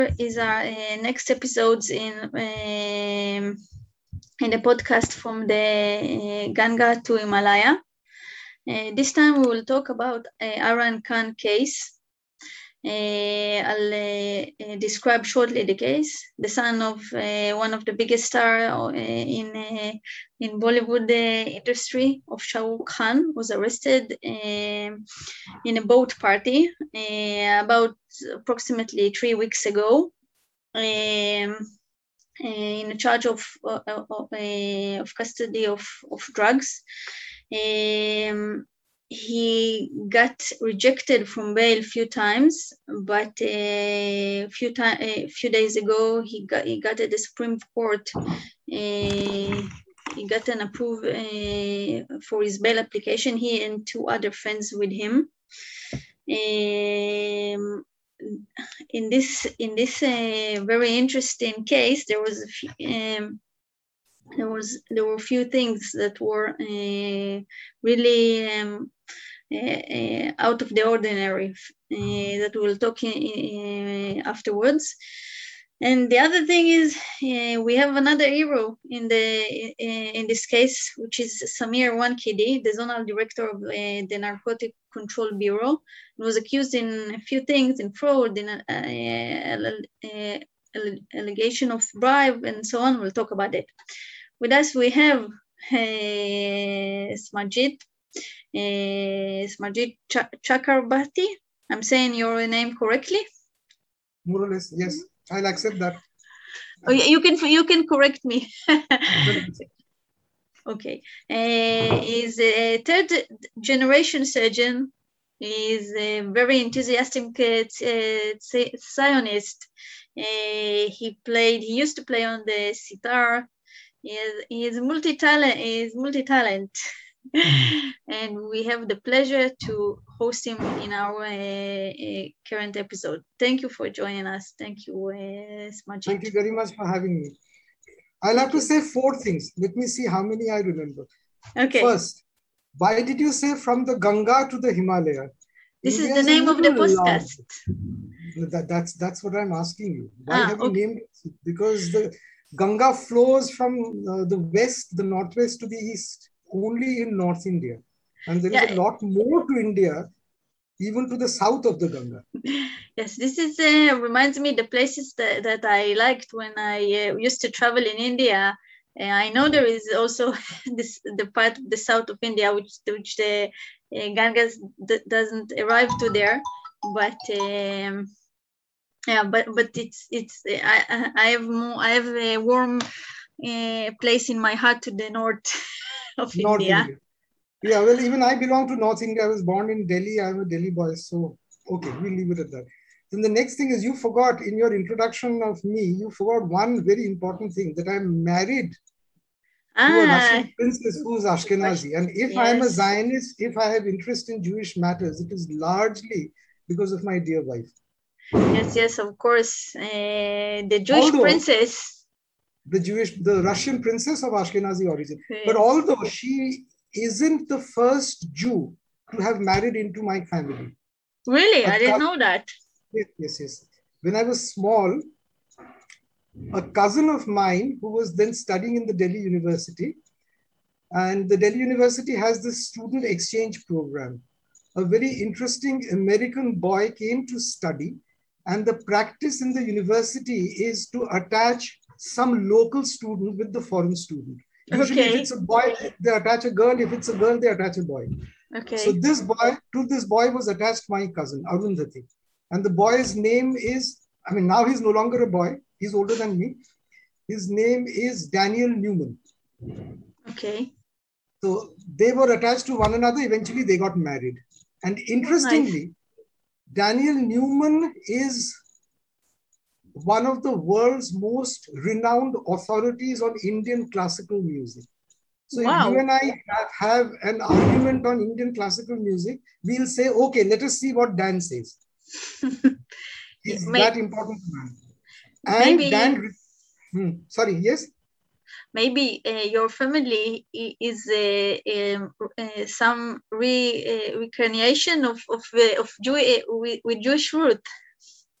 is our next episodes in the podcast from the Ganga to Himalaya. This time we will talk about Imran Khan case. I'll describe shortly the case. The son of one of the biggest stars in Bollywood industry of Shah Rukh Khan was arrested in a boat party about approximately 3 weeks ago. In charge of custody of drugs. He got rejected from bail a few times, but a few days ago he got at the Supreme Court. He got an approval for his bail application. He and two other friends with him. In this very interesting case, there were a few things that were really out of the ordinary that we'll talk afterwards. And the other thing is we have another hero in this case, which is Samir Wankidi, the zonal director of the Narcotic Control Bureau. He was accused in a few things, in fraud, in allegation of bribe, and so on. We'll talk about it. With us, we have Smarjit Chakrabarti. I'm saying your name correctly? More or less, yes. I'll accept that. Oh, you can correct me. Okay. He's a third generation surgeon. He's a very enthusiastic Zionist. He used to play on the sitar. He is multi-talent. And we have the pleasure to host him in our current episode. Thank you for joining us. Thank you, Smarjit. Thank you very much for having me. I'll have to say 4 things. Let me see how many I remember. Okay. First, why did you say from the Ganga to the Himalaya? This India is the name of the podcast. That's what I'm asking you. Why have you named it? Because the Ganga flows from the west, the northwest to the east, only in North India. And there is a lot more to India, even to the south of the Ganga. Yes, this is reminds me the places that I liked when I used to travel in India. I know there is also the part of the south of India which the Ganges doesn't arrive to there, but but it's I have a warm place in my heart to the north of India. Yeah, well, even I belong to North India. I was born in Delhi. I'm a Delhi boy. So, okay, we'll leave it at that. Then the next thing is you forgot in your introduction of me, you forgot one very important thing, that I'm married to a Russian princess who's Ashkenazi. And if I'm a Zionist, if I have interest in Jewish matters, it is largely because of my dear wife. Yes, of course. The Jewish princess. The Russian princess of Ashkenazi origin. Yes. But although she isn't the first Jew to have married into my family. Really? I didn't know that. Yes. When I was small, a cousin of mine who was then studying in the Delhi University, and the Delhi University has this student exchange program. A very interesting American boy came to study, and the practice in the university is to attach some local student with the foreign student. Usually, if it's a boy, they attach a girl. If it's a girl, they attach a boy. Okay. So this boy was attached my cousin, Arundhati. And the boy's name is, now he's no longer a boy. He's older than me. His name is Daniel Newman. Okay. So they were attached to one another. Eventually, they got married. And interestingly, Daniel Newman is one of the world's most renowned authorities on Indian classical music. So if you and I have an argument on Indian classical music, we'll say, okay, let us see what Dan says. He's that important man. And maybe, Dan, sorry, yes? Maybe your family is some reincarnation of with Jewish root.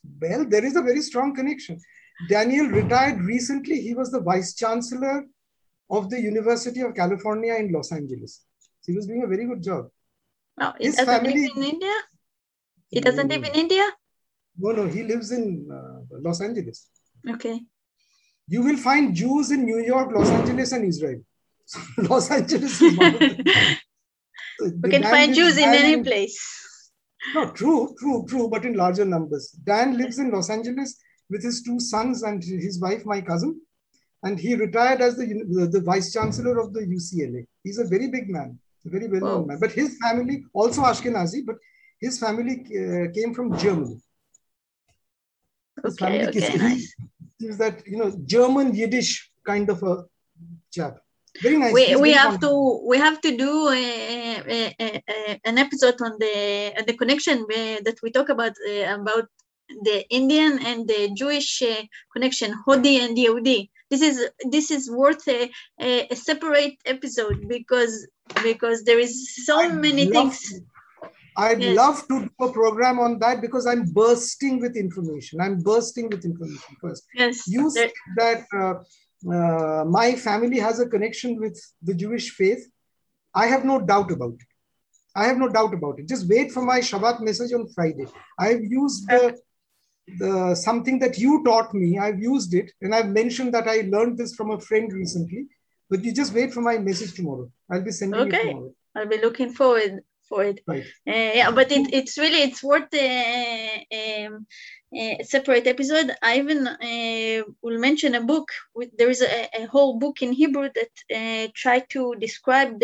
Well, there is a very strong connection. Daniel retired recently. He was the vice chancellor of the University of California in Los Angeles. He was doing a very good job. Oh, it doesn't live in India? It doesn't live in India? No, he lives in Los Angeles. Okay. You will find Jews in New York, Los Angeles, and Israel. Los Angeles is one of them. We can find Jews in any place. No, true, but in larger numbers. Dan lives in Los Angeles with his 2 sons and his wife, my cousin. And he retired as the vice chancellor of the UCLA. He's a very big man, a very well-known man. But his family, also Ashkenazi, but his family came from Germany. His okay, nice. He's that, German Yiddish kind of a chap. Very nice. We have to do an episode on the connection that we talk about the Indian and the Jewish connection, Hodi and Yehudi. This is worth a separate episode because there is so many things. I'd love to do a program on that because I'm bursting with information. First. Yes. You said that my family has a connection with the Jewish faith. I have no doubt about it. Just wait for my Shabbat message on Friday. I've used the something that you taught me. I've used it, and I've mentioned that I learned this from a friend recently. But you just wait for my message tomorrow. I'll be sending it tomorrow. I'll be looking forward for it. Right. But it's worth a separate episode. I even will mention a book. There is a whole book in Hebrew that try to describe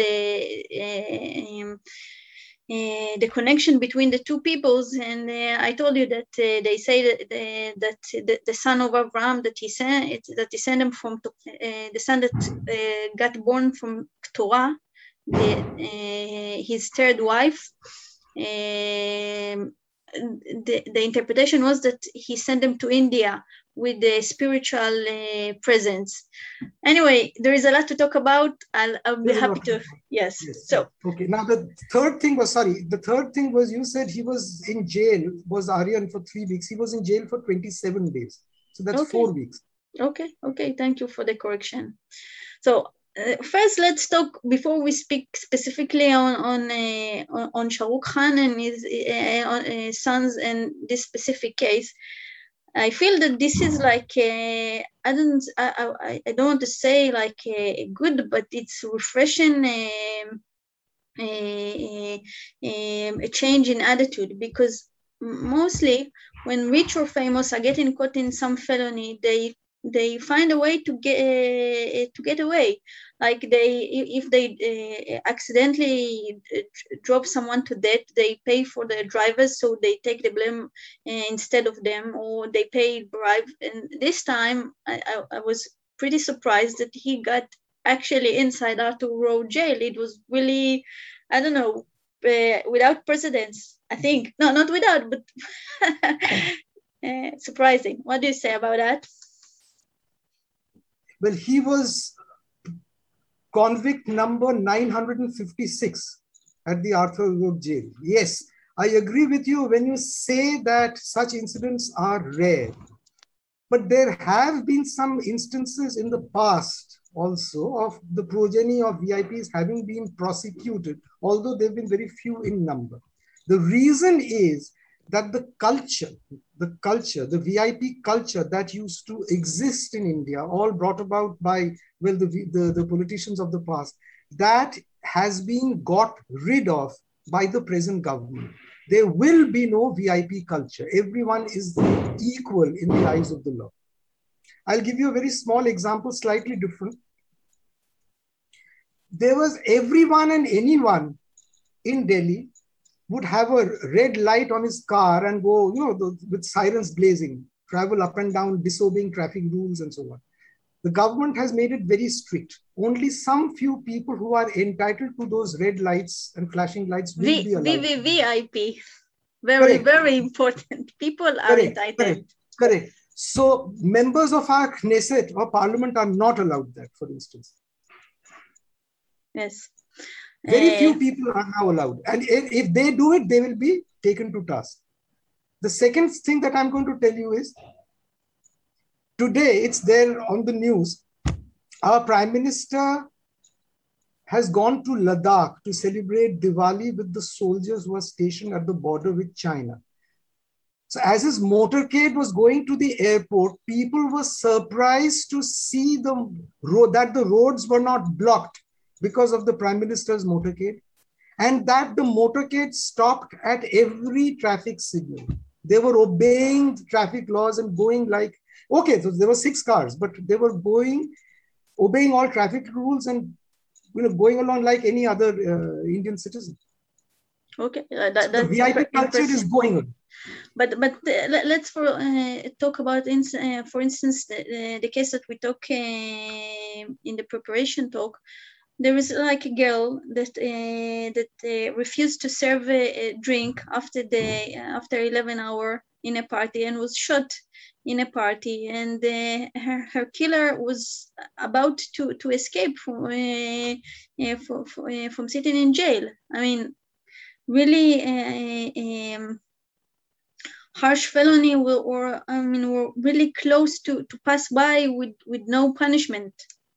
the connection between the two peoples, and I told you that they say that the son of Abraham that he sent him from the son that got born from Torah, his third wife. The interpretation was that he sent them to India with the spiritual presence. Anyway, there is a lot to talk about. I'll be happy to. Yes. So okay. Now the third thing was you said he was in jail. Was Aryan for 3 weeks? He was in jail for 27 days. So that's 4 weeks. Okay. Thank you for the correction. So. First, let's talk before we speak specifically on Shah Rukh Khan and his sons and this specific case. I feel that this is like I don't want to say like good, but it's refreshing a change in attitude, because mostly when rich or famous are getting caught in some felony, they find a way to get away. Like if they accidentally drop someone to death, they pay for the drivers, so they take the blame instead of them, or they pay bribe. And this time, I was pretty surprised that he got actually inside Arthur Road jail. It was really, I don't know, without precedence. I think not without, but surprising. What do you say about that? Well, he was convict number 956 at the Arthur Road jail. Yes, I agree with you when you say that such incidents are rare. But there have been some instances in the past also of the progeny of VIPs having been prosecuted, although they've been very few in number. The reason is that the VIP culture that used to exist in India, all brought about by, well, the politicians of the past, that has been got rid of by the present government. There will be no VIP culture. Everyone is equal in the eyes of the law. I'll give you a very small example, slightly different. There was everyone and anyone in Delhi would have a red light on his car and go, with sirens blazing, travel up and down, disobeying traffic rules and so on. The government has made it very strict. Only some few people who are entitled to those red lights and flashing lights will be allowed. VIP. Very important. People are entitled. Correct. So members of our Knesset or parliament are not allowed that, for instance. Yes. Very few people are now allowed. And if they do it, they will be taken to task. The second thing that I'm going to tell you is, today it's there on the news. Our Prime Minister has gone to Ladakh to celebrate Diwali with the soldiers who are stationed at the border with China. So as his motorcade was going to the airport, people were surprised to see that the roads were not blocked because of the Prime Minister's motorcade, and that the motorcade stopped at every traffic signal. They were obeying traffic laws and going like, okay, so there were 6 cars, but they were obeying all traffic rules and going along like any other Indian citizen. Okay, so the VIP culture is going on. But let's talk about, for instance, the case that we talk in the preparation talk. There is like a girl that refused to serve a drink after 11 hours in a party and was shot in a party, and her killer was about to escape from sitting in jail. I mean, really harsh felony, were really close to pass by with no punishment.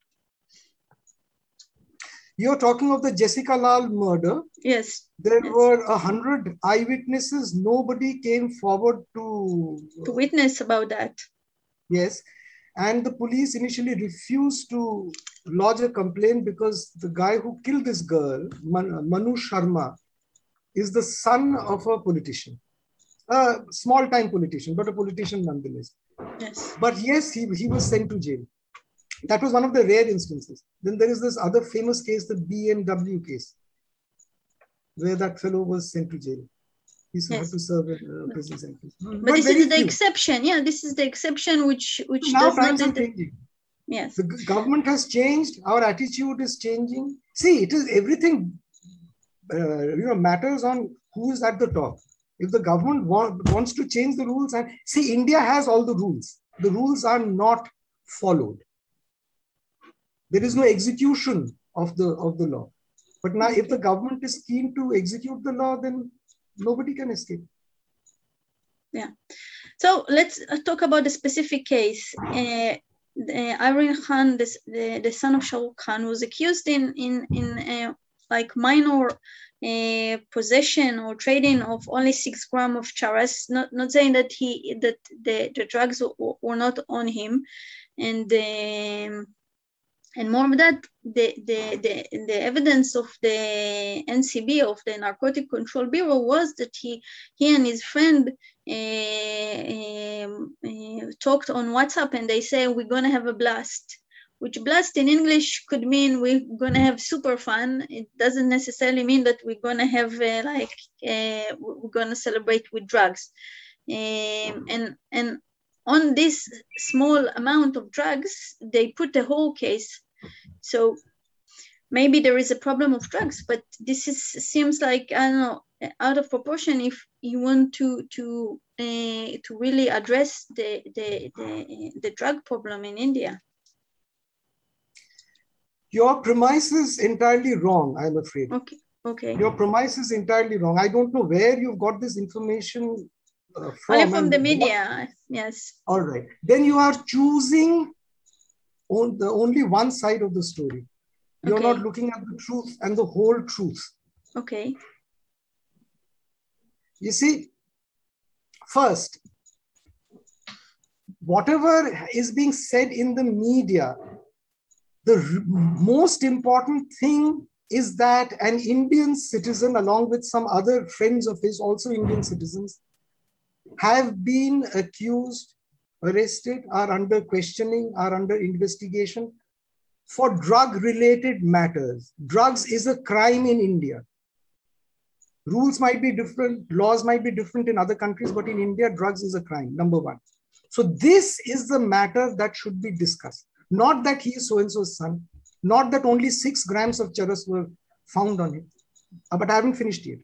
You're talking of the Jessica Lal murder. Yes. There were 100 eyewitnesses. Nobody came forward to witness about that. Yes. And the police initially refused to lodge a complaint because the guy who killed this girl, Manu Sharma, is the son of a politician. A small-time politician, but a politician nonetheless. Yes. But yes, he was sent to jail. That was one of the rare instances. Then there is this other famous case, the BMW case, where that fellow was sent to jail. He had to serve a prison sentence. But this is the exception. Yeah, this is the exception which now times are changing. Yes. The government has changed. Our attitude is changing. See, it is everything matters on who is at the top. If the government wants to change the rules, and see, India has all the rules. The rules are not followed. There is no execution of the law. But now, if the government is keen to execute the law, then nobody can escape. Yeah. So let's talk about the specific case. Imran Khan, the son of Shah Rukh Khan, was accused in like minor possession or trading of only 6 grams of charas. Not saying that the drugs were not on him, and more of that, the evidence of the NCB, of the Narcotic Control Bureau, was that he and his friend talked on WhatsApp, and they say, we're going to have a blast, which blast in English could mean we're going to have super fun. It doesn't necessarily mean that we're going to have we're going to celebrate with drugs. And on this small amount of drugs, they put the whole case. So maybe there is a problem of drugs, but this seems like, I don't know, out of proportion if you want to really address the drug problem in India. Your premise is entirely wrong, I'm afraid. Okay. Your premise is entirely wrong. I don't know where you've got this information from the media, yes. All right. Then you are choosing only one side of the story. You're not looking at the truth and the whole truth. Okay. You see, first, whatever is being said in the media, the most important thing is that an Indian citizen, along with some other friends of his, also Indian citizens, have been accused, arrested, are under questioning, are under investigation for drug-related matters. Drugs is a crime in India. Rules might be different, laws might be different in other countries, but in India, drugs is a crime, number one. So this is the matter that should be discussed. Not that he is so-and-so's son, not that only 6 grams of charas were found on him. But I haven't finished yet.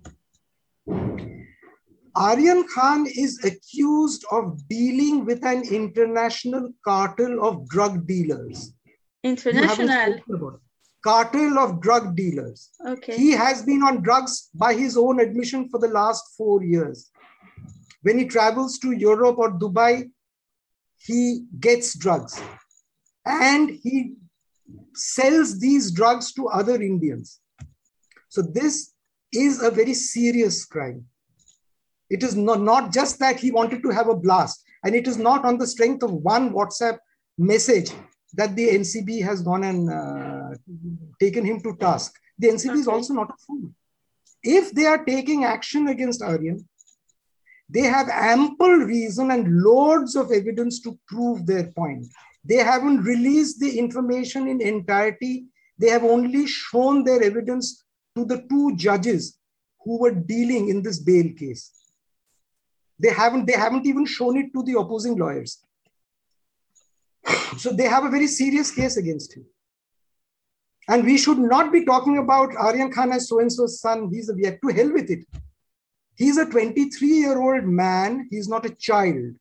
Aryan Khan is accused of dealing with an international cartel of drug dealers. International? Cartel of drug dealers. Okay. He has been on drugs by his own admission for the last 4 years. When he travels to Europe or Dubai, he gets drugs and he sells these drugs to other Indians. So this is a very serious crime. It is not just that he wanted to have a blast, and it is not on the strength of one WhatsApp message that the NCB has gone and taken him to task. The NCB is also not a fool. If they are taking action against Aryan, they have ample reason and loads of evidence to prove their point. They haven't released the information in entirety. They have only shown their evidence to the two judges who were dealing in this bail case. They haven't even shown it to the opposing lawyers. So they have a very serious case against him. And we should not be talking about Aryan Khan as so-and-so's son. To hell with it. He's a 23-year-old man. He's not a child.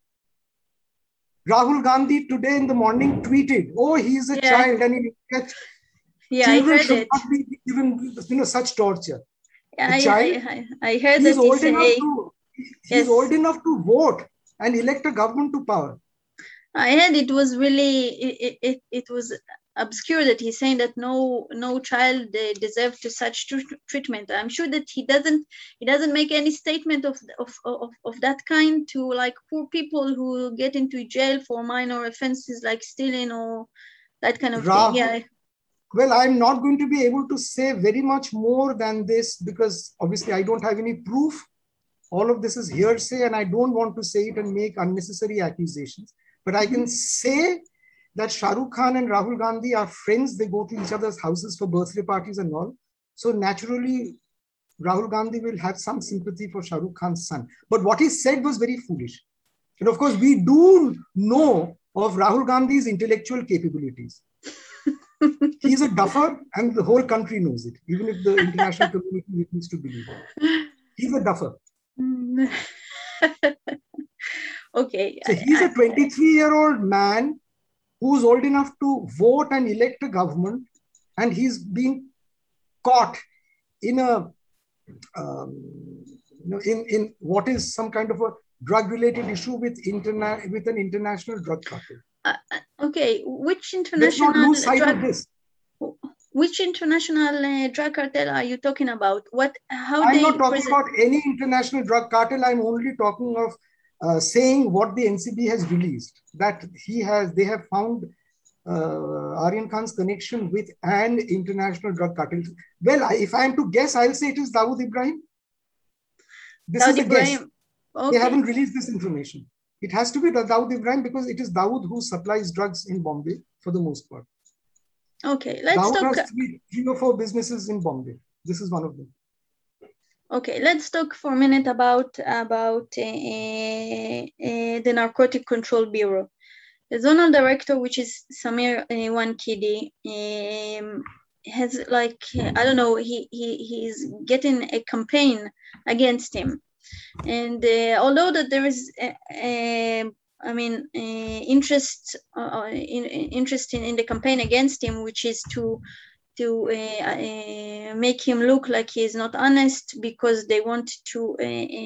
Rahul Gandhi today in the morning tweeted, "Oh, he's a child, and children should not be given such torture." I heard he's that he's old enough to vote and elect a government to power. I heard it was really it was obscure that he's saying that no child deserves to such treatment. I'm sure that he doesn't make any statement of that kind to like poor people who get into jail for minor offenses like stealing or that kind of thing. Yeah. Well, I'm not going to be able to say very much more than this because obviously I don't have any proof. All of this is hearsay and I don't want to say it and make unnecessary accusations. But I can say that Shah Rukh Khan and Rahul Gandhi are friends. They go to each other's houses for birthday parties and all. So naturally, Rahul Gandhi will have some sympathy for Shah Rukh Khan's son. But what he said was very foolish. And of course, we do know of Rahul Gandhi's intellectual capabilities. He's a duffer and the whole country knows it, even if the international community needs to believe it. He's a duffer. Okay. So he's a 23-year-old man who's old enough to vote and elect a government, and he's being caught in in what is some kind of a drug-related issue with an international drug cartel. Okay, which international? Let's not lose sight of this. Which international drug cartel are you talking about? I'm not talking about any international drug cartel. I'm only talking of saying what the NCB has released, that they have found Aryan Khan's connection with an international drug cartel. Well, if I am to guess, I'll say it is Dawood Ibrahim. This is a guess. Okay. They haven't released this information. It has to be Dawood Ibrahim because it is Dawood who supplies drugs in Bombay for the most part. Okay, let's talk. Has 3 or 4 businesses in Bombay. This is one of them. Okay, let's talk for a minute about the Narcotic Control Bureau. The zonal director, which is Samir Wankidi, has I don't know, he's getting a campaign against him, and although that there is interest in the campaign against him, which is to make him look like he is not honest, because they want to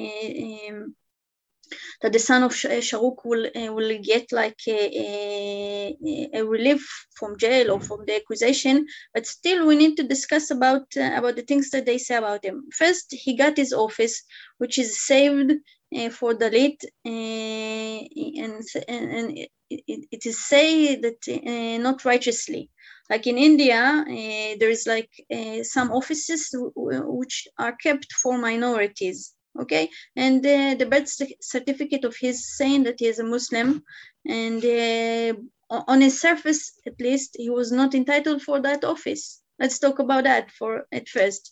that the son of Shahrukh will get like a relief from jail or from the accusation. But still, we need to discuss about the things that they say about him. First, he got his office, which is saved for Dalit, and it is said that not righteously. Like in India, there is some offices which are kept for minorities. Okay, and the birth certificate of his saying that he is a Muslim, and on his surface, at least, he was not entitled for that office. Let's talk about that at first.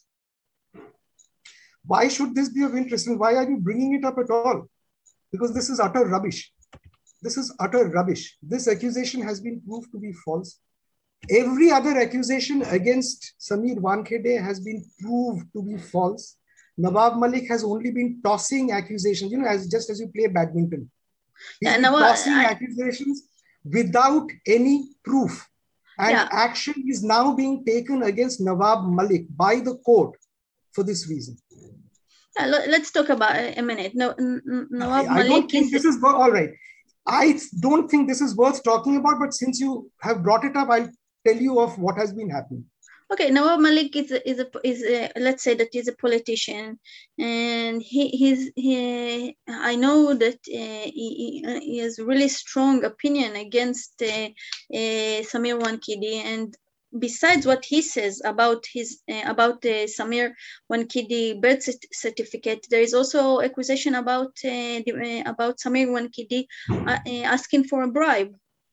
Why should this be of interest, and why are you bringing it up at all? Because this is utter rubbish. This is utter rubbish. This accusation has been proved to be false. Every other accusation against Samir Wankhede has been proved to be false. Nawab Malik has only been tossing accusations, just as you play badminton. He's been tossing accusations without any proof. And action is now being taken against Nawab Malik by the court for this reason. Let's talk about a minute. Nawab I Malik don't think this is all right. I don't think this is worth talking about, but since you have brought it up, I'll tell you of what has been happening. Okay, Nawab Malik is let's say that he's a politician, and I know that he has really strong opinion against Samir Wankidi, and besides what he says about Samir Wankidi birth certificate, there is also accusation about Samir Wankidi asking for a bribe.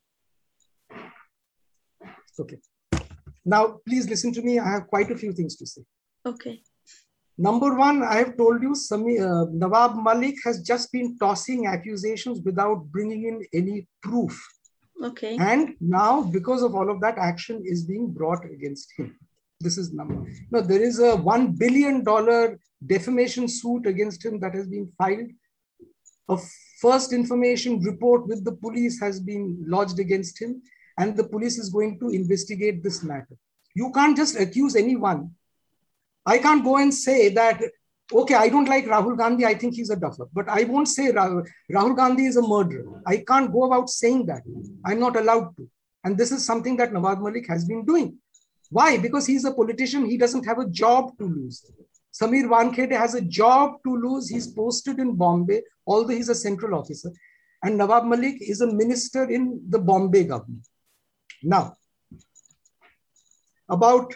Okay. Now, please listen to me. I have quite a few things to say. Okay. Number one, I have told you, Nawab Malik has just been tossing accusations without bringing in any proof. Okay. And now, because of all of that, action is being brought against him. This is number. No, there is a $1 billion defamation suit against him that has been filed. A first information report with the police has been lodged against him, and the police is going to investigate this matter. You can't just accuse anyone. I can't go and say that, okay, I don't like Rahul Gandhi, I think he's a duffer, but I won't say Rahul Gandhi is a murderer. I can't go about saying that. I'm not allowed to. And this is something that Nawab Malik has been doing. Why? Because he's a politician. He doesn't have a job to lose. Samir Wankhede has a job to lose. He's posted in Bombay, although he's a central officer. And Nawab Malik is a minister in the Bombay government. Now, about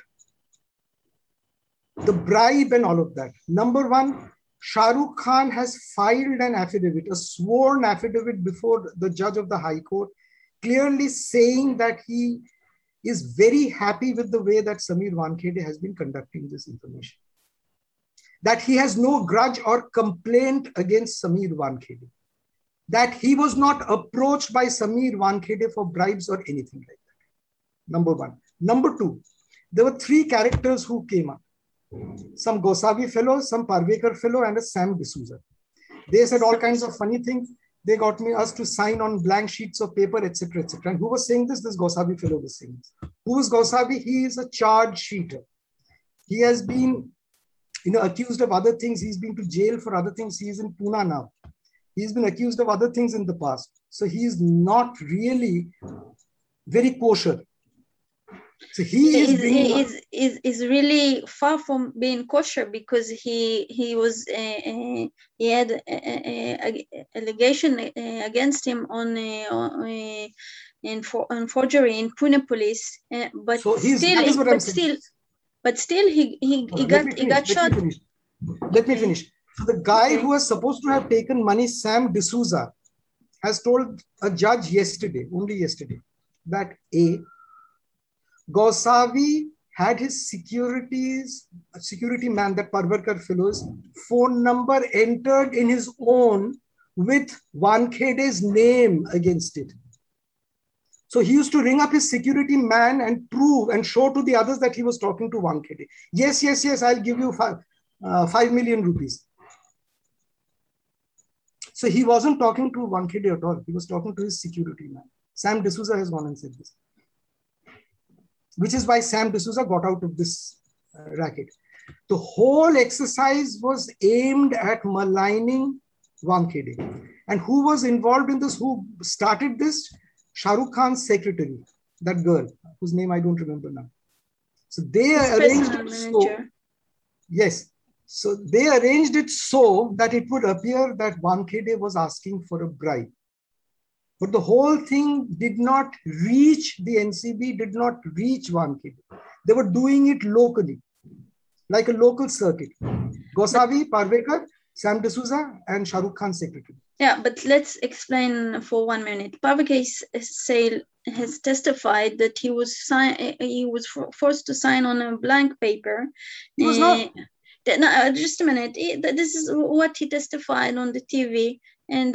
the bribe and all of that. Number one, Shah Rukh Khan has filed an affidavit, a sworn affidavit before the judge of the High Court, clearly saying that he is very happy with the way that Samir Wankhede has been conducting this information. That he has no grudge or complaint against Samir Wankhede. That he was not approached by Samir Wankhede for bribes or anything like that. Number one. Number two, there were three characters who came up. Some Gosavi fellow, some Parvekar fellow, and a Sam D'Souza. They said all kinds of funny things. They got us to sign on blank sheets of paper, etc., etc. And who was saying this? This Gosavi fellow was saying this. Who was Gosavi? He is a charge sheeter. He has been, accused of other things. He's been to jail for other things. He is in Pune now. He's been accused of other things in the past. So he is not really very kosher. So he is really far from being kosher, because he had allegation against him on forgery in Pune police, but so still he got shot. Let me finish. So the guy who was supposed to have taken money, Sam D'Souza, has told a judge only yesterday, that Gosavi had his security man, that Parvarkar fellow's phone number entered in his own with Wankhede's name against it. So he used to ring up his security man and prove and show to the others that he was talking to Wankhede. Yes, I'll give you 5 million rupees. So he wasn't talking to Wankhede at all. He was talking to his security man. Sam D'Souza has gone and said this. Which is why Sam D'Souza got out of this racket. The whole exercise was aimed at maligning Wankhede. And who was involved in this? Who started this? Shah Rukh Khan's secretary, that girl, whose name I don't remember now. So they arranged it so, yes. So they arranged it so that it would appear that Wankhede was asking for a bribe. But the whole thing did not reach the NCB, did not reach Wankhede. They were doing it locally, like a local circuit. Gosavi, Parvekar, Sam D'Souza, and Shah Rukh Khan's secretary. Yeah, but let's explain for 1 minute. Parvekar has testified that he was forced to sign on a blank paper. He was not. No, just a minute. This is what he testified on the TV. And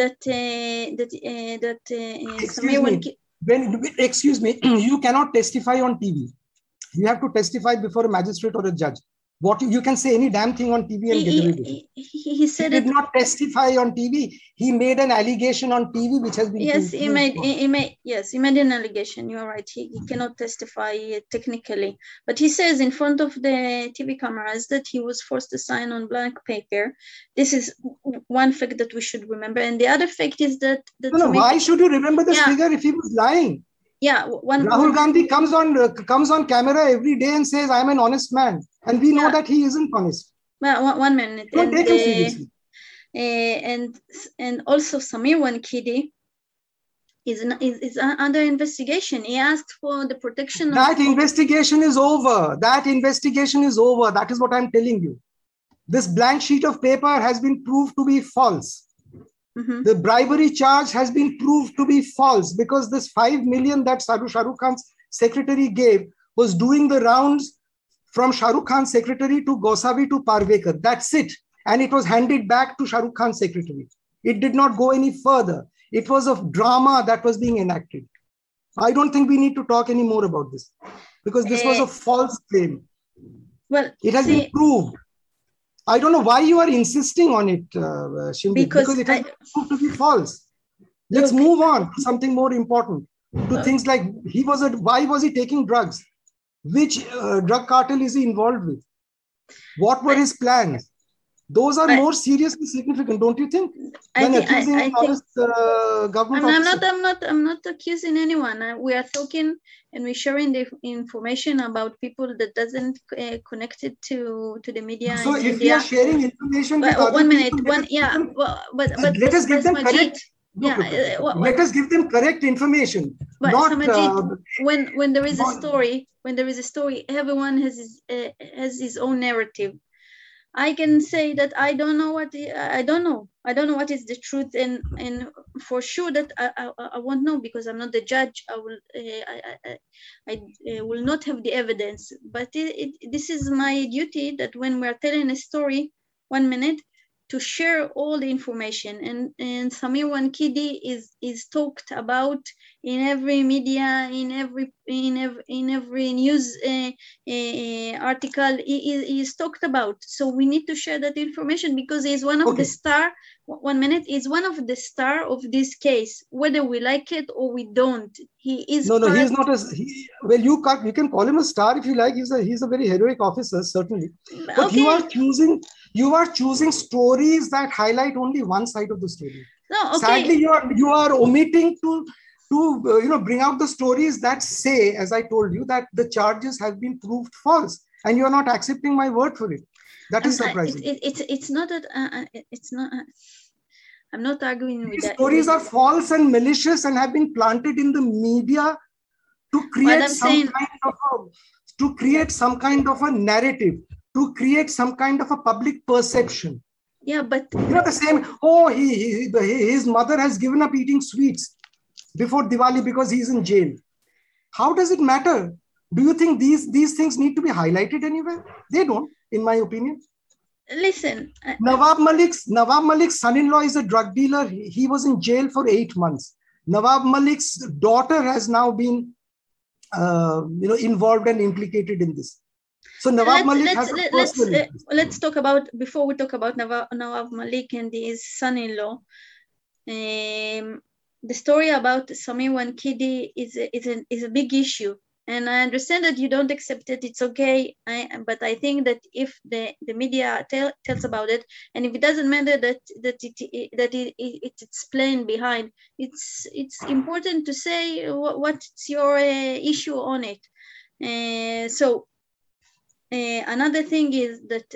excuse me, you cannot testify on TV. You have to testify before a magistrate or a judge. What you can say any damn thing on TV and get away with it. He said he did not testify on TV. He made an allegation on TV, which has been yes. He made an allegation. You are right. He cannot testify technically, but he says in front of the TV cameras that he was forced to sign on blank paper. This is one fact that we should remember, and the other fact is that why should you remember this figure if he was lying? Yeah, Rahul Gandhi comes on camera every day and says, "I am an honest man," and we know that he isn't honest. Well, 1 minute. Don't take him seriously. And also Samir Wankidi is under investigation. He asked for the protection. That investigation is over. That investigation is over. That is what I'm telling you. This blank sheet of paper has been proved to be false. Mm-hmm. The bribery charge has been proved to be false because this 5 million that Shah Rukh Khan's secretary gave was doing the rounds from Shah Rukh Khan's secretary to Gosavi to Parvekar. That's it. And it was handed back to Shah Rukh Khan's secretary. It did not go any further. It was a drama that was being enacted. I don't think we need to talk any more about this because this was a false claim. Well, it has been proved. I don't know why you are insisting on it, Shimbi, because it has been proved to be false. Let's move on to something more important, to things like why was he taking drugs? Which drug cartel is he involved with? What were his plans? Those are more seriously significant, don't you think? Than accusing government officer. I'm not accusing anyone. We are talking and we're sharing the information about people that doesn't connect it to the media. So if we are sharing information with other 1 minute, people, let us give them correct. Let us give them correct information. But not when there is a story, everyone has his own narrative. I can say that I don't know what is the truth, and for sure that I won't know because I'm not the judge. I will not have the evidence. But this is my duty that when we're telling a story, 1 minute, to share all the information. And Samir Wankidi is talked about in every media, in every news article. He is talked about. So we need to share that information because he's one of the star. 1 minute, is one of the star of this case, whether we like it or we don't. He is he is not you can call him a star if you like. He's a very heroic officer, certainly. But you are choosing stories that highlight only one side of the story. No, sadly you are omitting to bring out the stories that say, as I told you, that the charges have been proved false, and you are not accepting my word for it. That is surprising. It's not that it's not. I'm not arguing with that. Stories are false and malicious and have been planted in the media to create some kind of a narrative, to create some kind of a public perception. Yeah, but the same. His mother has given up eating sweets before Diwali because he's in jail. How does it matter? Do you think these things need to be highlighted anywhere? They don't, in my opinion. Listen, Nawab Malik's son-in-law is a drug dealer. He was in jail for 8 months. Nawab Malik's daughter has now been involved and implicated in this. So Nawab Malik has a personal interest. Let's talk about, before we talk about Nawab Malik and his son-in-law, the story about Samir Wankidi is a big issue. And I understand that you don't accept it. It's okay. But I think that if the media tells about it, and if it doesn't matter that it's explained behind, it's important to say what's your issue on it. Another thing is that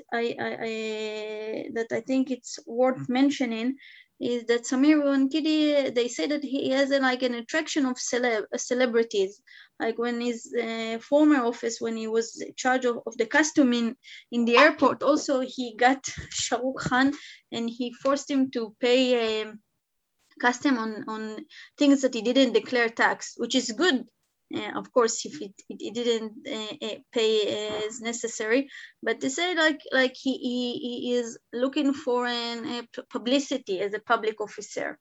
I think it's worth mentioning is that Samir Wankidi, they say that he has an attraction of celebrities. Like when his former office, when he was in charge of the custom in the airport, also he got Shah Rukh Khan and he forced him to pay custom on things that he didn't declare tax, which is good. Of course, if it didn't pay as necessary, but to say like he is looking for publicity as a public officer.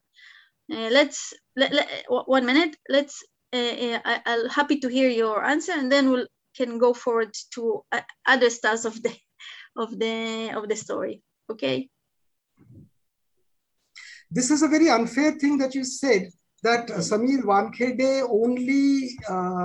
1 minute. I'll happy to hear your answer, and then we can go forward to other stars of of the story. Okay. This is a very unfair thing that you said, that Samir Wankhede only,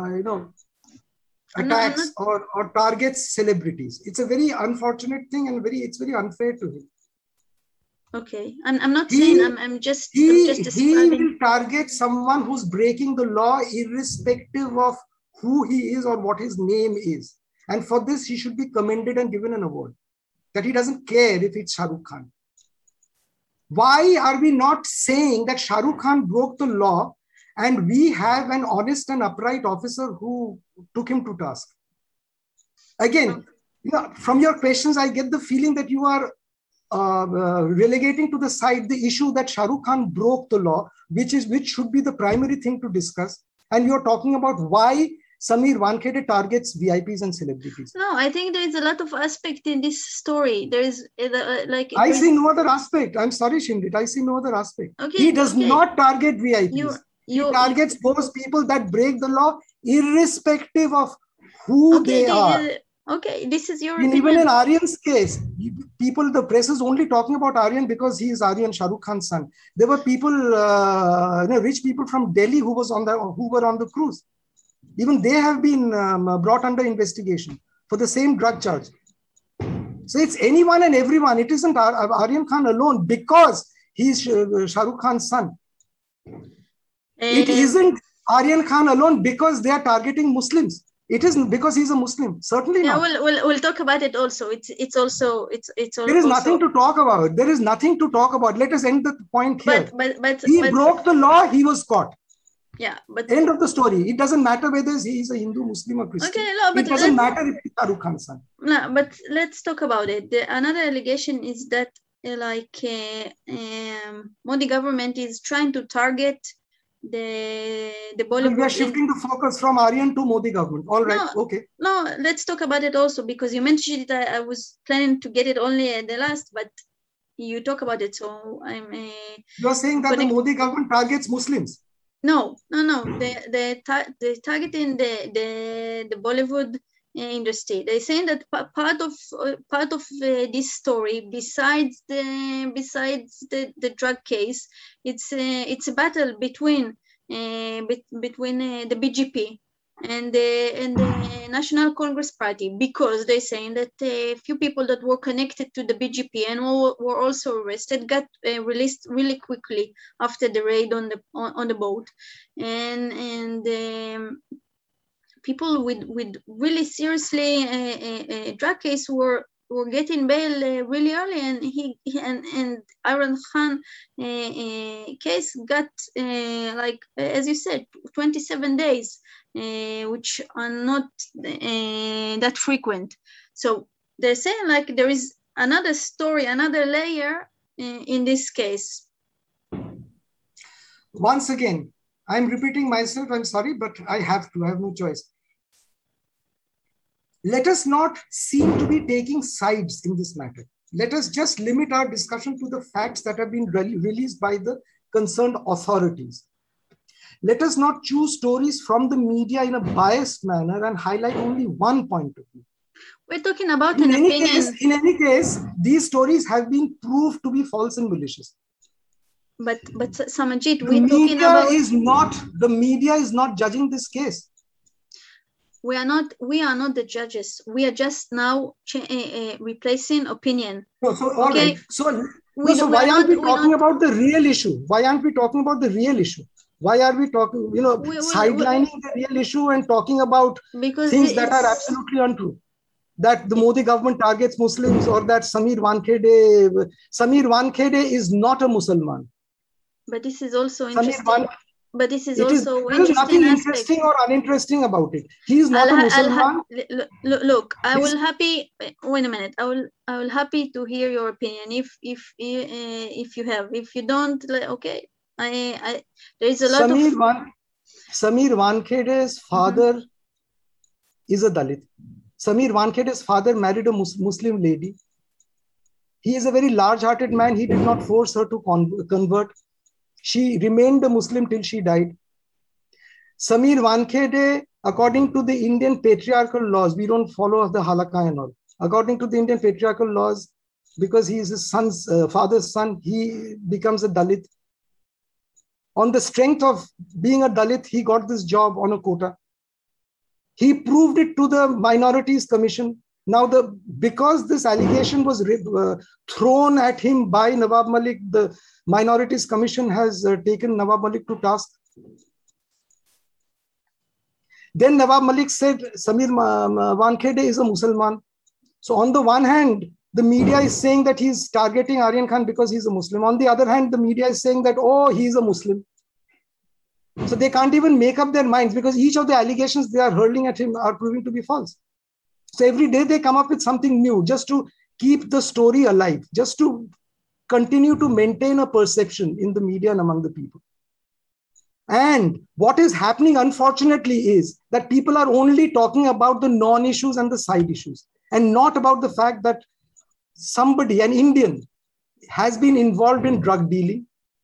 attacks or targets celebrities. It's a very unfortunate thing, and it's very unfair to him. Okay, I'm not saying, I'm just describing. He will target someone who's breaking the law irrespective of who he is or what his name is. And for this, he should be commended and given an award. That he doesn't care if it's Shah Rukh Khan. Why are we not saying that Shah Rukh Khan broke the law and we have an honest and upright officer who took him to task? Again, from your questions, I get the feeling that you are relegating to the side the issue that Shah Rukh Khan broke the law, which should be the primary thing to discuss. And you're talking about why Samir Wankhede targets VIPs and celebrities. No, I think there is a lot of aspect in this story. There is I see no other aspect. I'm sorry, Shindit. I see no other aspect. Okay, he does not target VIPs. He targets those people that break the law irrespective of who they are. Okay, this is your opinion. Even in Aryan's case, the press is only talking about Aryan because he is Aryan, Shah Rukh Khan's son. There were people, rich people from Delhi who were on the cruise. Even they have been brought under investigation for the same drug charge. So it's anyone and everyone. It isn't Aryan Khan alone because he's Shah Rukh Khan's son. It isn't Aryan Khan alone because they are targeting Muslims. It isn't because he's a Muslim. Certainly not. We'll talk about it also. It's also. There is nothing to talk about. There is nothing to talk about. Let us end the point here. But he broke the law. He was caught. Yeah, but end of the story. It doesn't matter whether he is a Hindu, Muslim, or Christian. Okay, no, but it doesn't matter if it's Shah Rukh Khan's son. No, but let's talk about it. Another allegation is that Modi government is trying to target the Bollywood. We are shifting the focus from Aryan to Modi government. All right, okay. No, let's talk about it also because you mentioned it. I was planning to get it only at the last, but you talk about it, so I'm. You are saying that the Modi government targets Muslims. No. They're targeting the Bollywood industry. They're saying that part of this story, besides the drug case, it's a battle between the BJP and the National Congress Party, because they're saying that a few people that were connected to the BJP and were also arrested got released really quickly after the raid on the boat, and people with really seriously drug case were getting bail really early, and Imran Khan case got as you said 27 days. Which are not that frequent. So they're saying there is another story, another layer in this case. Once again, I'm repeating myself, I'm sorry, but I have no choice. Let us not seem to be taking sides in this matter. Let us just limit our discussion to the facts that have been released by the concerned authorities. Let us not choose stories from the media in a biased manner and highlight only one point of view. We're talking about an opinion. In any case, these stories have been proved to be false and malicious. But Samarjit, we're talking about... The media is not judging this case. We are not the judges. We are just now replacing opinion. All right. So why aren't we talking about the real issue? Why aren't we talking about the real issue? Why are we talking, sidelining the real issue and talking about things that are absolutely untrue? That the Modi government targets Muslims, or that Samir Wankhede is not a Muslim. But this is also interesting. There is nothing interesting or uninteresting about it. He is not a Muslim. Look, I will happy. Wait a minute. I will happy to hear your opinion if you have. If you don't, okay. There is a lot Samir Wankhede's father is a Dalit. Samir Wankhede's father married a Muslim lady. He is a very large-hearted man. He did not force her to convert. She remained a Muslim till she died. Samir Wankhede, according to the Indian patriarchal laws, we don't follow the halakha and all. According to the Indian patriarchal laws, because he is his father's son, he becomes a Dalit. On the strength of being a Dalit, he got this job on a quota. He proved it to the Minorities Commission. Now, because this allegation was thrown at him by Nawab Malik, the Minorities Commission has taken Nawab Malik to task. Then Nawab Malik said Samir Wankhede is a Muslim. So on the one hand, the media is saying that he's targeting Aryan Khan because he's a Muslim. On the other hand, the media is saying that, oh, he's a Muslim. So they can't even make up their minds because each of the allegations they are hurling at him are proving to be false. So every day they come up with something new just to keep the story alive, just to continue to maintain a perception in the media and among the people. And what is happening, unfortunately, is that people are only talking about the non-issues and the side issues, and not about the fact that somebody, an Indian, has been involved in drug dealing.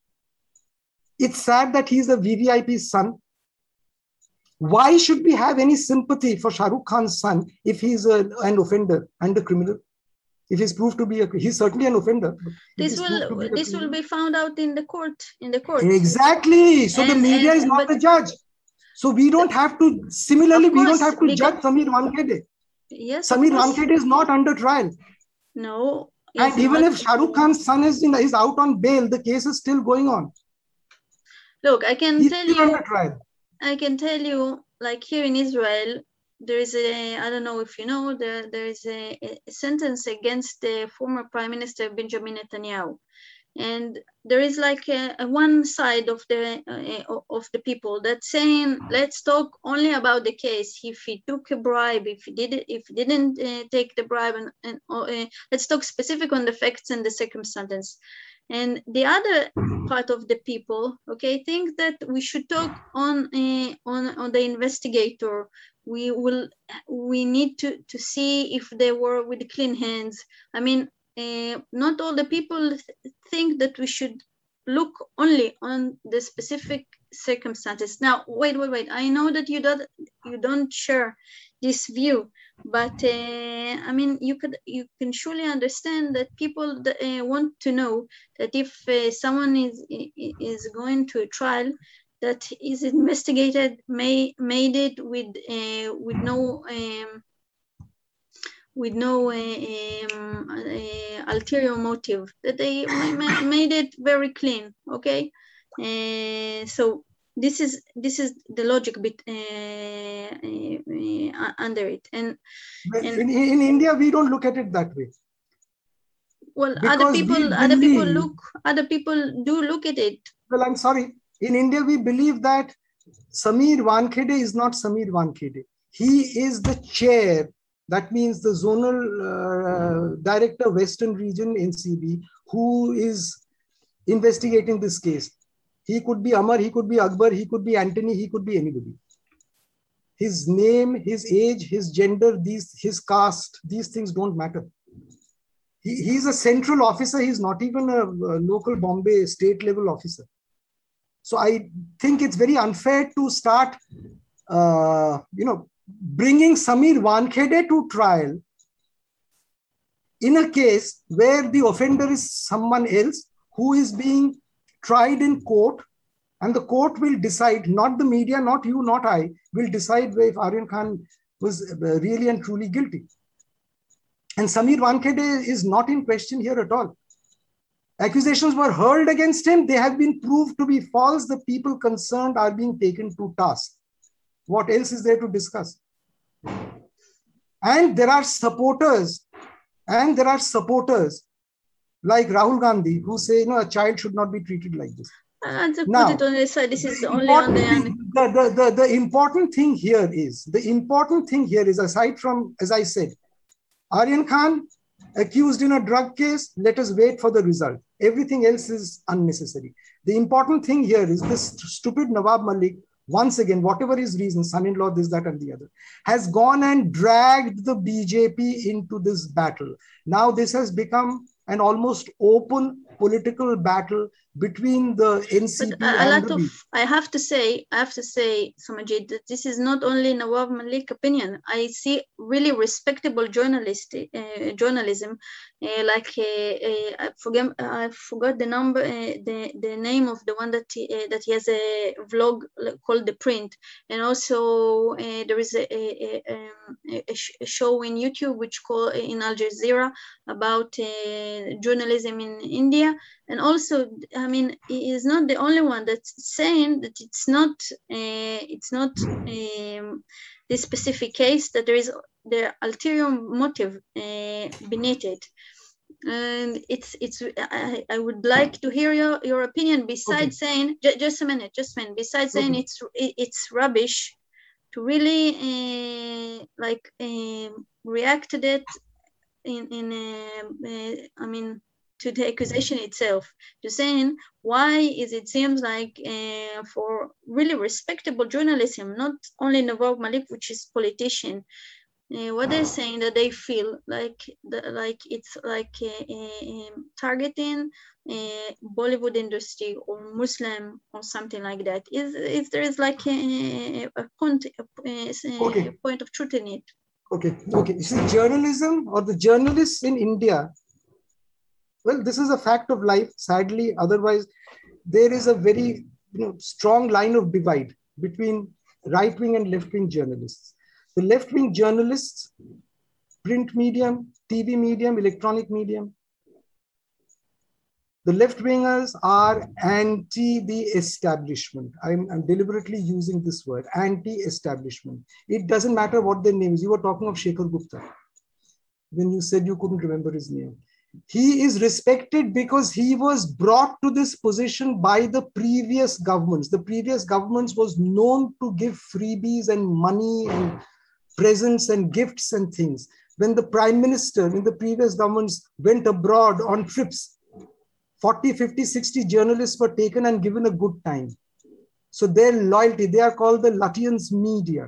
It's sad that he's a VVIP's son. Why should we have any sympathy for Shah Rukh Khan's son if he's an offender and a criminal? If he's proved to be he's certainly an offender. This will be found out in the court. Exactly. So the media is not the judge. So we don't have to. Similarly, we don't have to judge Samir Wankhede. Yes. Samir Wankhede is not under trial. No. And even if Shah Rukh Khan's son is out on bail, the case is still going on. Look, I can tell you, like here in Israel, there is I don't know if you know, there is a sentence against the former Prime Minister Benjamin Netanyahu. And there is like a one side of the people that's saying, let's talk only about the case. If he took a bribe, if he didn't take the bribe, and let's talk specific on the facts and the circumstances. And the other part of the people, okay, think that we should talk on the investigator. We need to see if they were with clean hands. I mean, not all the people think that we should look only on the specific circumstances. Now, wait. I know that you don't share this view, but I mean, you can surely understand that people want to know that if someone is going to a trial, that is investigated, made it with no ulterior motive, that they made it very clean. Okay, so this is the logic bit under it. And in India, we don't look at it that way. Well, other people do look at it. Well, I'm sorry. In India, we believe that Samir Wankhede is not Samir Wankhede. He is the chair. That means the zonal director, Western Region, NCB, who is investigating this case. He could be Amar, he could be Akbar, he could be Anthony, he could be anybody. His name, his age, his gender, his caste, these things don't matter. He's a central officer. He's not even a local Bombay state level officer. So I think it's very unfair to start, bringing Samir Wankhede to trial in a case where the offender is someone else who is being tried in court, and the court will decide, not the media, not you, not I, will decide if Aryan Khan was really and truly guilty. And Samir Wankhede is not in question here at all. Accusations were hurled against him. They have been proved to be false. The people concerned are being taken to task. What else is there to discuss? And there are supporters like Rahul Gandhi who say, no, a child should not be treated like this. Now, put it on the side. This is only on the important thing here is, aside from, as I said, Aryan Khan accused in a drug case, let us wait for the result. Everything else is unnecessary. The important thing here is this stupid Nawab Malik, once again, whatever his reason, son-in-law, this, that, and the other, has gone and dragged the BJP into this battle. Now this has become an almost open political battle between the NCP and the I have to say, Samajid, that this is not only Nawab Malik opinion. I see really respectable journalism. I forgot the number, the name of the one that he has a vlog called The Print, and also there is a show in YouTube which call in Al Jazeera about journalism in India. And also, I mean, he is not the only one that's saying that it's not this specific case, that there is the ulterior motive beneath it. And I would like to hear your opinion. Besides saying, just a minute. Besides saying it's rubbish, to really react to that I mean, to the accusation itself, to saying why is it seems like for really respectable journalism, not only Nawab Malik, which is politician, what they're saying, that they feel like it's like targeting Bollywood industry or Muslim or something like that. If there is like a point of truth in it. Okay. You see, journalism or the journalists in India, well, this is a fact of life, sadly. Otherwise, there is a very strong line of divide between right-wing and left-wing journalists. The left-wing journalists, print medium, TV medium, electronic medium, the left-wingers are anti the establishment. I'm deliberately using this word, anti-establishment. It doesn't matter what their name is. You were talking of Shekhar Gupta when you said you couldn't remember his name. He is respected because he was brought to this position by the previous governments. The previous governments was known to give freebies and money and presents and gifts and things. When the prime minister in the previous governments went abroad on trips, 40, 50, 60 journalists were taken and given a good time. So their loyalty, they are called the Lutyens media.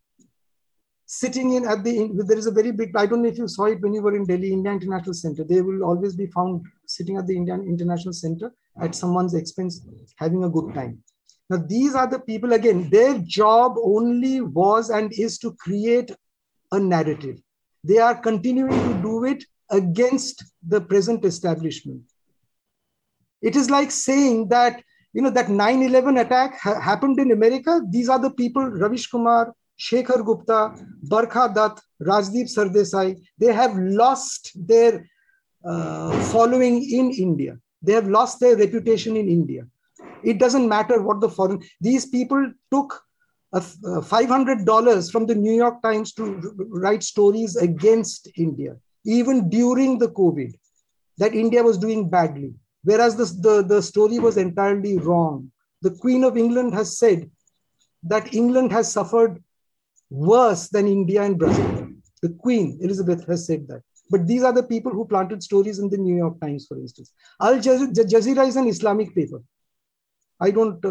Sitting in at there is a very big, I don't know if you saw it when you were in Delhi, India International Center. They will always be found sitting at the Indian International Center at someone's expense, having a good time. Now, these are the people, again, their job only was and is to create a narrative. They are continuing to do it against the present establishment. It is like saying that, that 9/11 attack happened in America. These are the people, Ravish Kumar, Shekhar Gupta, Barkha Dutt, Rajdeep Sardesai. They have lost their following in India. They have lost their reputation in India. It doesn't matter what the foreign... These people took $500 from the New York Times to write stories against India, even during the COVID, that India was doing badly. Whereas the story was entirely wrong. The Queen of England has said that England has suffered worse than India and Brazil. The Queen, Elizabeth, has said that. But these are the people who planted stories in the New York Times, for instance. Al Jazeera is an Islamic paper. I don't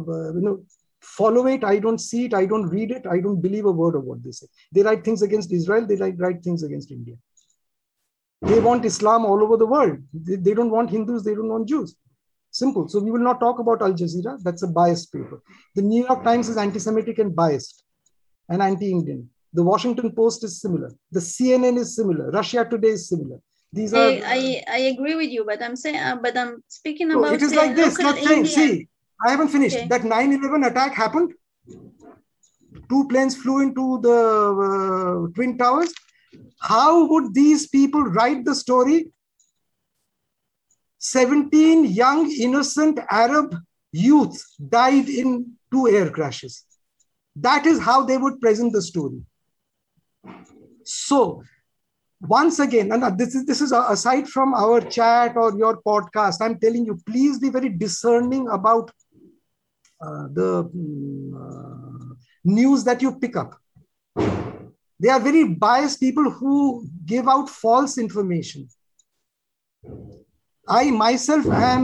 follow it. I don't see it. I don't read it. I don't believe a word of what they say. They write things against Israel. They write things against India. They want Islam all over the world. They don't want Hindus. They don't want Jews. Simple. So we will not talk about Al Jazeera. That's a biased paper. The New York Times is anti-Semitic and biased and anti-Indian. The Washington Post is similar. The CNN is similar. Russia Today is similar. These are. I agree with you, but I'm saying, I'm speaking about. It is like this. Not saying. See, I haven't finished. Okay. That 9/11 attack happened. 2 planes flew into the Twin Towers. How would these people write the story? 17 young, innocent Arab youth died in 2 air crashes. That is how they would present the story. So, once again, and this is aside from our chat or your podcast, I'm telling you, please be very discerning about the news that you pick up. They are very biased people who give out false information. I myself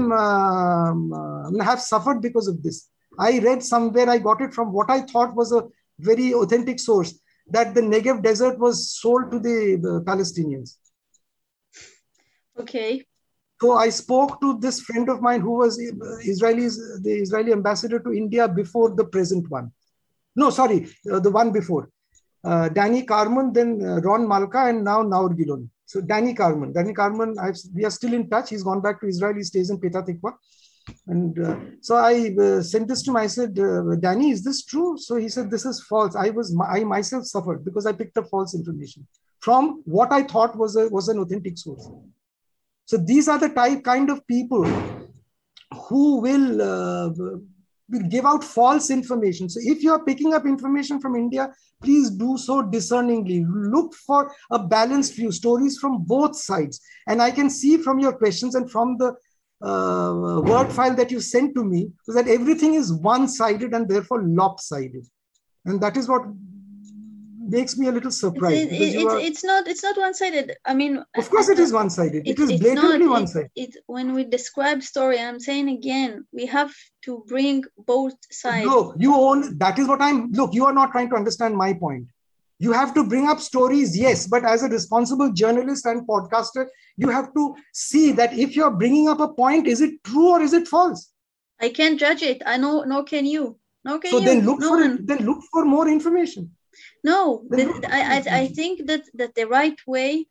have suffered because of this. I read somewhere, I got it from what I thought was a very authentic source, that the Negev desert was sold to the Palestinians. Okay. So I spoke to this friend of mine who was the Israeli ambassador to India before the present one. No, sorry, the one before. Danny Carman, then Ron Malka, and now Naur Giloni. So Danny Carman, we are still in touch. He's gone back to Israel. He stays in Petah Tikva. And so I sent this to him. I said, Danny, is this true? So he said, this is false. I myself suffered because I picked up false information from what I thought was an authentic source. So these are the kind of people who will give out false information. So if you are picking up information from India, please do so discerningly. Look for a balanced view, stories from both sides. And I can see from your questions and from the word file that you sent to me that everything is one-sided and therefore lopsided. And that is what makes me a little surprised. It's not one-sided. I mean, of course it is one-sided. It is blatantly one-sided. When we describe story, I'm saying again, we have to bring both sides. Look, you are not trying to understand my point. You have to bring up stories, yes, but as a responsible journalist and podcaster, you have to see that if you're bringing up a point, is it true or is it false? I can't judge it. I know, nor can you. Then look for more information. No, I think that the right way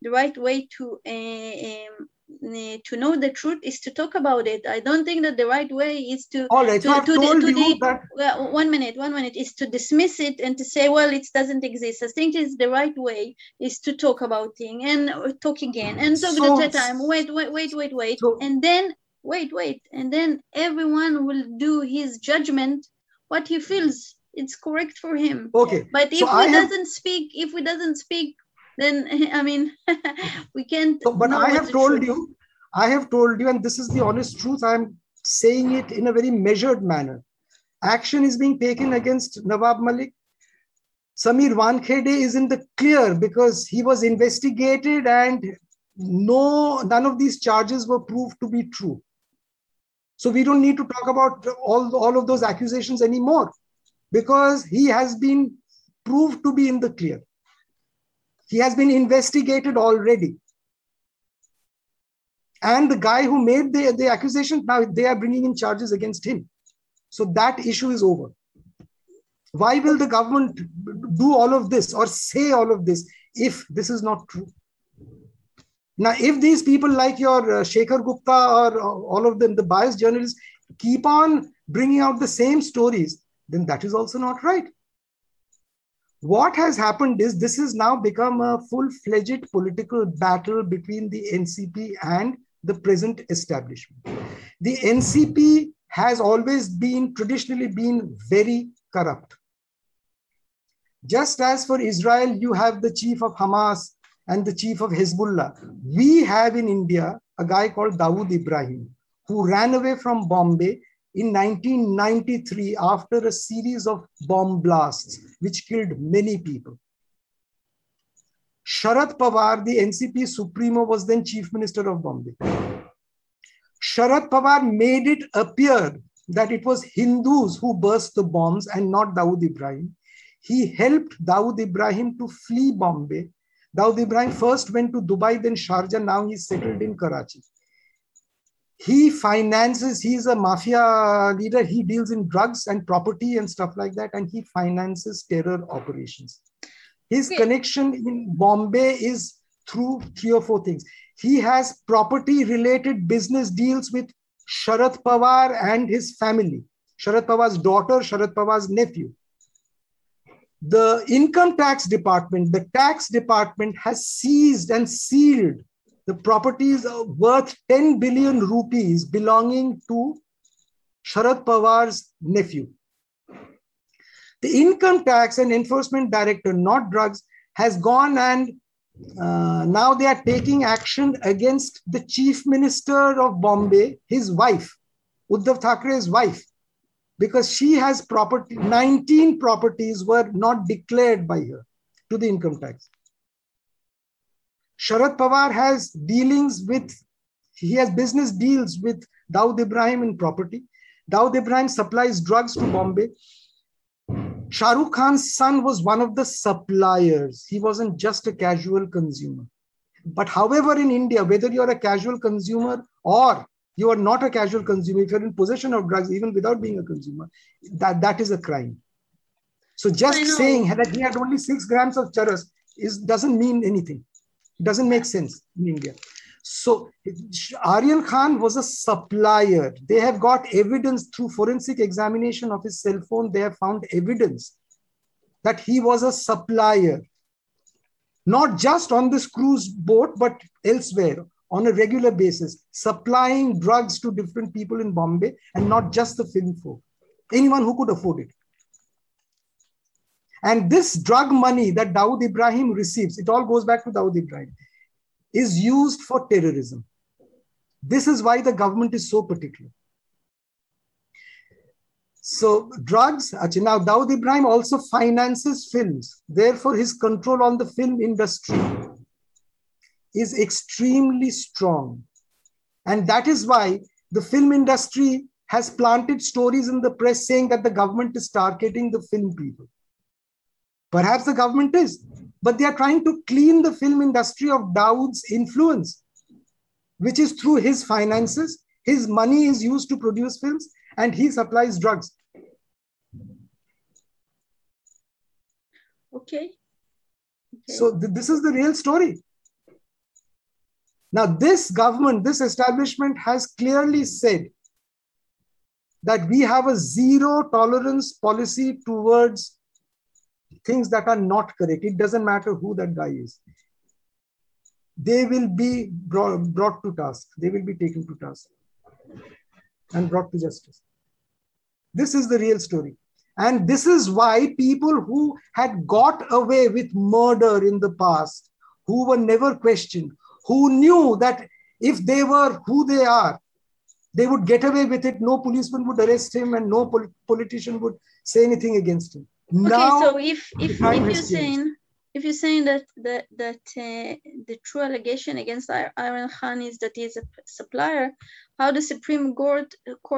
to know the truth is to talk about it. I don't think that the right way is to. All right, so I've told you that. Well, 1 minute is to dismiss it and to say, well, it doesn't exist. I think it's the right way is to talk about things and talk again and talk the time. Wait, so, and then wait, and then everyone will do his judgment, what he feels it's correct for him. Okay, but if we doesn't speak, then I mean we can't. But I have told you, and this is the honest truth. I'm saying it in a very measured manner. Action is being taken against Nawab Malik. Samir Wankhede is in the clear because he was investigated and none of these charges were proved to be true. So we don't need to talk about all of those accusations anymore because he has been proved to be in the clear. He has been investigated already. And the guy who made the accusation, now they are bringing in charges against him. So that issue is over. Why will the government do all of this or say all of this if this is not true? Now, if these people like your Shekhar Gupta or all of them, the biased journalists, keep on bringing out the same stories, then that is also not right. What has happened is this has now become a full-fledged political battle between the NCP and the present establishment. The NCP has always traditionally been very corrupt. Just as for Israel, you have the chief of Hamas and the chief of Hezbollah. We have in India a guy called Dawood Ibrahim, who ran away from Bombay in 1993 after a series of bomb blasts, which killed many people. Sharad Pawar, the NCP Supremo, was then Chief Minister of Bombay. Sharad Pawar made it appear that it was Hindus who burst the bombs and not Dawood Ibrahim. He helped Dawood Ibrahim to flee Bombay. Dawood Ibrahim first went to Dubai, then Sharjah. Now he's settled in Karachi. He's a mafia leader. He deals in drugs and property and stuff like that. And he finances terror operations. His connection in Bombay is through 3 or 4 things. He has property-related business deals with Sharad Pawar and his family. Sharad Pawar's daughter, Sharad Pawar's nephew. The income tax department, the tax department has seized and sealed the properties worth 10 billion rupees belonging to Sharad Pawar's nephew. The income tax and enforcement director, not drugs, has gone and now they are taking action against the chief minister of Bombay, his wife, Uddhav Thackeray's wife, because she has property, 19 properties were not declared by her to the income tax. Sharad Pawar has business deals with Dawood Ibrahim in property. Dawood Ibrahim supplies drugs to Bombay. Shah Rukh Khan's son was one of the suppliers. He wasn't just a casual consumer. But however, in India, whether you're a casual consumer or you are not a casual consumer, if you're in possession of drugs, even without being a consumer, that is a crime. So just saying that he had only 6 grams of charas doesn't mean anything. It doesn't make sense in India. So Aryan Khan was a supplier. They have got evidence through forensic examination of his cell phone. They have found evidence that he was a supplier, not just on this cruise boat, but elsewhere on a regular basis, supplying drugs to different people in Bombay, and not just the film folk, anyone who could afford it. And this drug money that Dawood Ibrahim receives, it all goes back to Dawood Ibrahim, is used for terrorism. This is why the government is so particular. So drugs, now Dawood Ibrahim also finances films. Therefore, his control on the film industry is extremely strong. And that is why the film industry has planted stories in the press saying that the government is targeting the film people. Perhaps the government is, but they are trying to clean the film industry of Dawood's influence, which is through his finances. His money is used to produce films and he supplies drugs. Okay. So this is the real story. Now, this government, this establishment has clearly said that we have a zero tolerance policy towards things that are not correct. It doesn't matter who that guy is. They will be brought to task. They will be taken to task and brought to justice. This is the real story. And this is why people who had got away with murder in the past, who were never questioned, who knew that if they were who they are, they would get away with it. No policeman would arrest him and no politician would say anything against him. Now, okay, so if you're saying that the true allegation against Aryan Khan is that he is a supplier, how the Supreme Court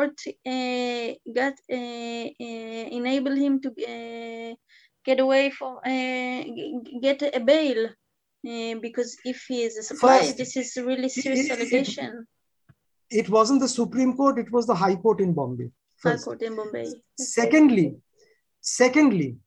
enabled him to get away from get a bail? Because if he is a supplier, first, this is a really serious allegation. It wasn't the Supreme Court; it was the High Court in Bombay. First. High Court in Bombay. Secondly,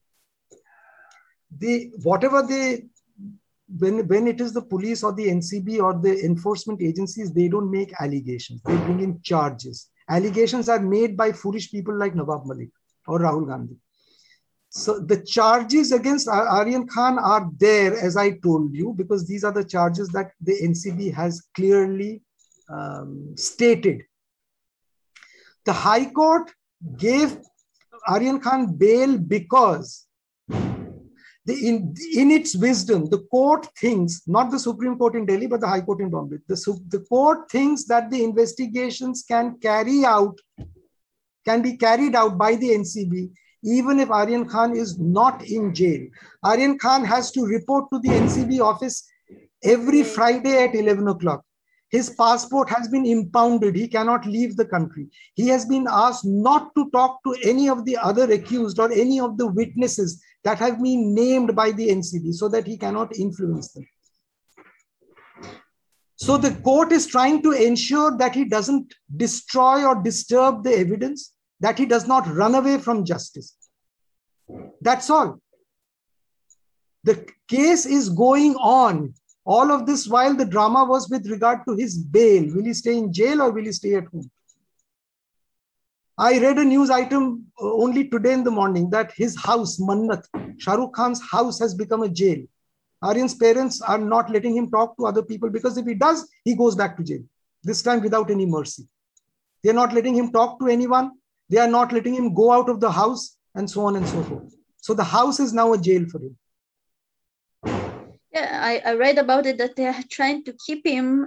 when it is the police or the NCB or the enforcement agencies, they don't make allegations. They bring in charges. Allegations are made by foolish people like Nawab Malik or Rahul Gandhi. So the charges against Aryan Khan are there, as I told you, because these are the charges that the NCB has clearly stated. The High Court gave Aryan Khan bail because in its wisdom, the court thinks, not the Supreme Court in Delhi, but the High Court in Bombay, the court thinks that the investigations can be carried out by the NCB, even if Aryan Khan is not in jail. Aryan Khan has to report to the NCB office every Friday at 11 o'clock. His passport has been impounded. He cannot leave the country. He has been asked not to talk to any of the other accused or any of the witnesses that have been named by the NCB so that he cannot influence them. So the court is trying to ensure that he doesn't destroy or disturb the evidence, that he does not run away from justice. That's all. The case is going on. All of this while the drama was with regard to his bail. Will he stay in jail or will he stay at home? I read a news item only today in the morning that his house, Mannat, Shah Rukh Khan's house, has become a jail. Aryan's parents are not letting him talk to other people because if he does, he goes back to jail. This time without any mercy. They're not letting him talk to anyone. They are not letting him go out of the house and so on and so forth. So the house is now a jail for him. Yeah, I read about it that they are trying to keep him.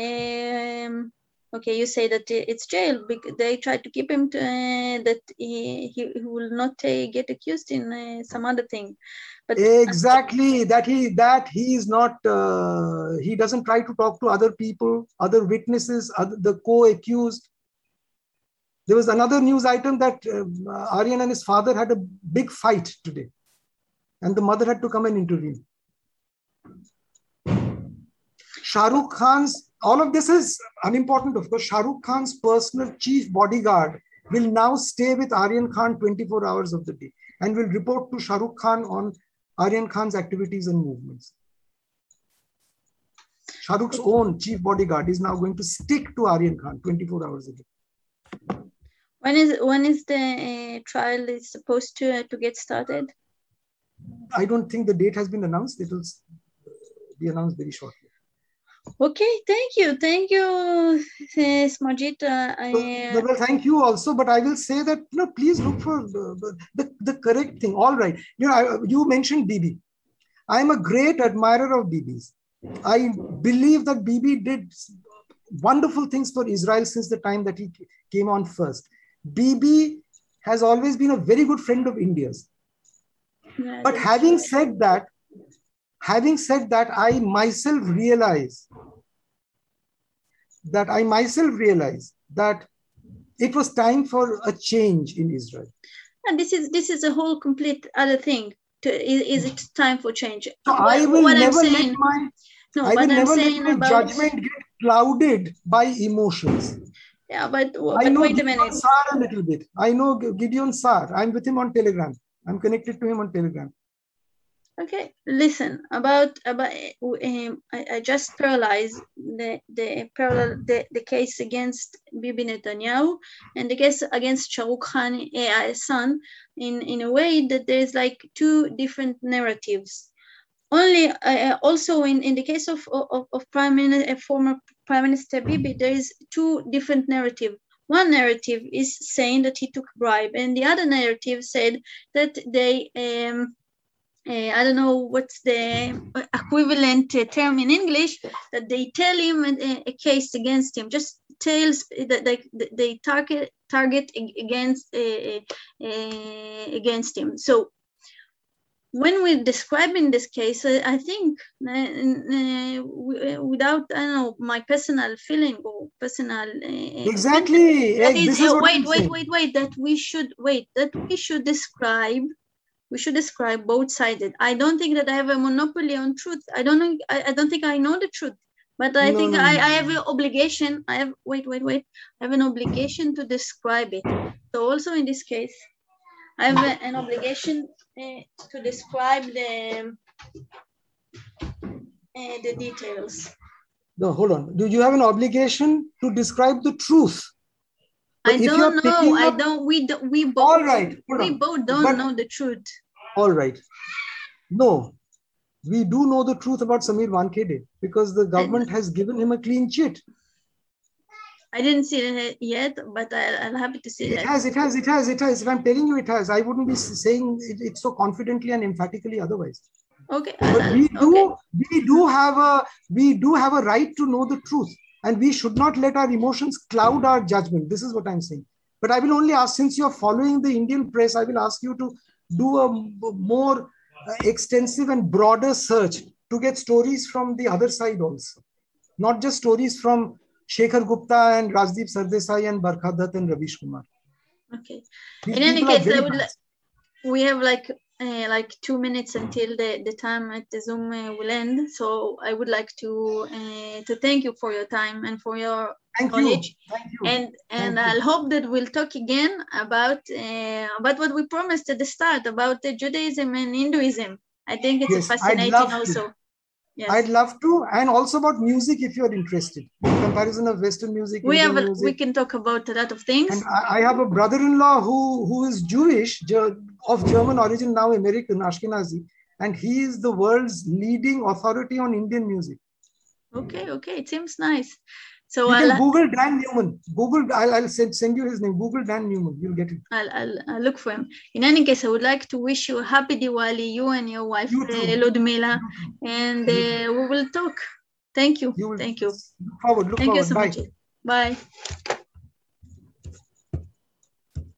Okay, you say that it's jail because they try to keep him that he will not get accused in some other thing. But exactly that he is not. He doesn't try to talk to other people, other witnesses, the co-accused. There was another news item that Aryan and his father had a big fight today, and the mother had to come and intervene. Shah Rukh Khan's, all of this is unimportant, of course. Shah Rukh Khan's personal chief bodyguard will now stay with Aryan Khan 24 hours of the day and will report to Shah Rukh Khan on Aryan Khan's activities and movements. Shah Rukh's own chief bodyguard is now going to stick to Aryan Khan 24 hours a day. When is the trial is supposed to get started? I don't think the date has been announced. It will be announced very shortly. Okay, thank you, Smarjit. Well, thank you also, but I will say that please look for the correct thing. All right, you mentioned Bibi. I am a great admirer of Bibi's. I believe that Bibi did wonderful things for Israel since the time that he came on first. Bibi has always been a very good friend of India's. Yeah, but having said that, I myself realize that it was time for a change in Israel. And this is a whole complete other thing. Is it time for change? So I will never let my judgment get clouded by emotions. Yeah, but I know wait a minute. Gideon Sar a little bit. I know Gideon Sar. I'm with him on Telegram. I'm connected to him on Telegram. Okay, listen. I just parallelized the case against Bibi Netanyahu and the case against Shah Rukh Khan's son in a way that there's like two different narratives. Only also in the case of former Prime Minister Bibi, there is two different narratives. One narrative is saying that he took bribe, and the other narrative said that they I don't know what's the equivalent term in English, that they tell him a case against him, just tales that they target against him. So when we're describing this case, I think without, I don't know, my personal feeling or personal exactly. Wait, that we should describe. We should describe both sided. I don't think that I have a monopoly on truth. I don't think I know the truth, but I think I have an obligation. I have an obligation to describe it. So also in this case, I have an obligation to describe the details. No, hold on. Do you have an obligation to describe the truth? I don't know. We both. All right. We both don't know the truth. All right. No, we do know the truth about Samir Wankhede because the government has given him a clean chit. I didn't see it yet, but I'm happy to see it. It has. If I'm telling you it has, I wouldn't be saying it so confidently and emphatically otherwise. Okay. But we do have a right to know the truth. And we should not let our emotions cloud our judgment. This is what I'm saying. But I will only ask, since you're following the Indian press, I will ask you to do a more extensive and broader search to get stories from the other side also. Not just stories from Shekhar Gupta and Rajdeep Sardesai and Barkha Dutt and Ravish Kumar. Okay. In any case, we have like 2 minutes until the time at the Zoom will end. So I would like to thank you for your time and for your knowledge. Thank you. And I'll hope that we'll talk again about what we promised at the start about the Judaism and Hinduism. I think it's fascinating also. Yes. I'd love to, and also about music if you're interested. Comparison of Western music. We can talk about a lot of things. And I have a brother-in-law who is Jewish, of German origin, now American, Ashkenazi, and he is the world's leading authority on Indian music. Okay, it seems nice. So you can Google Dan Newman. I'll send you his name. Google Dan Newman. You'll get it. I'll look for him. In any case, I would like to wish you a happy Diwali, you and your wife, Ludmila, and we will talk. Thank you. Thank you. Look forward. Thank you so much. Bye.